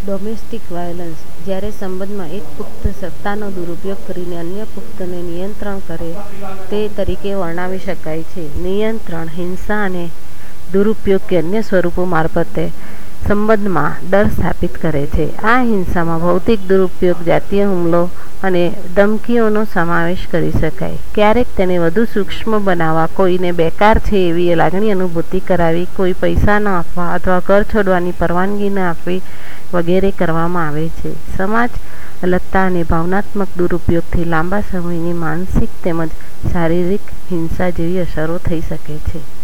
Domestic violence જ્યારે સંબંધમાં એક પુખ્ત સત્તાનો દુરુપયોગ કરીને અન્ય પુખ્તને નિયંત્રણ કરે તે તરીકે વર્ણવી શકાય છે. નિયંત્રણ, હિંસા અને દુરુપયોગ કે અન્ય સ્વરૂપો મારફતે સંબંધમાં ડર સ્થાપિત કરે છે. આ હિંસામાં ભૌતિક દુરુપયોગ, જાતીય હુમલો અને ધમકીઓનો સમાવેશ કરી શકાય. ક્યારેક તેને વધુ સૂક્ષ્મ બનાવવા, કોઈને બેકાર છે એવી લાગણી અનુભૂતિ કરાવી, કોઈ પૈસા ન આપવા અથવા ઘર છોડવાની પરવાનગી ન આપવી વગેરે કરવામાં આવે છે. સમાજ અલગતા અને ભાવનાત્મક દુરુપયોગથી લાંબા સમયની માનસિક તેમજ શારીરિક હિંસા જેવી અસરો થઈ શકે છે.